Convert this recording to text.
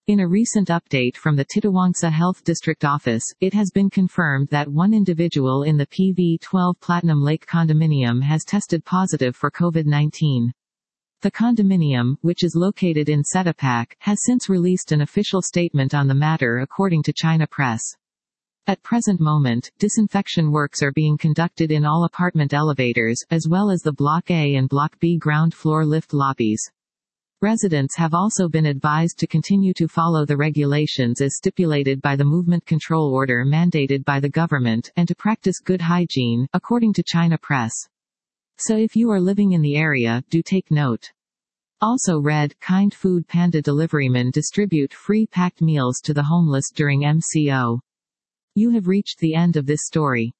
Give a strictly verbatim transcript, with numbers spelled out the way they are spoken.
In a recent update from the Titiwangsa Health District Office, it has been confirmed that one individual in the P V twelve Platinum Lake condominium has tested positive for COVID nineteen. The condominium, which is located in Setapak, has since released an official statement on the matter according to China Press. At present moment, disinfection works are being conducted in all apartment elevators, as well as the Block A and Block B ground floor lift lobbies. Residents have also been advised to continue to follow the regulations as stipulated by the movement control order mandated by the government, and to practice good hygiene, according to China Press. So if you are living in the area, do take note. Also read, Kind Food Panda deliverymen distribute free packed meals to the homeless during M C O. You have reached the end of this story.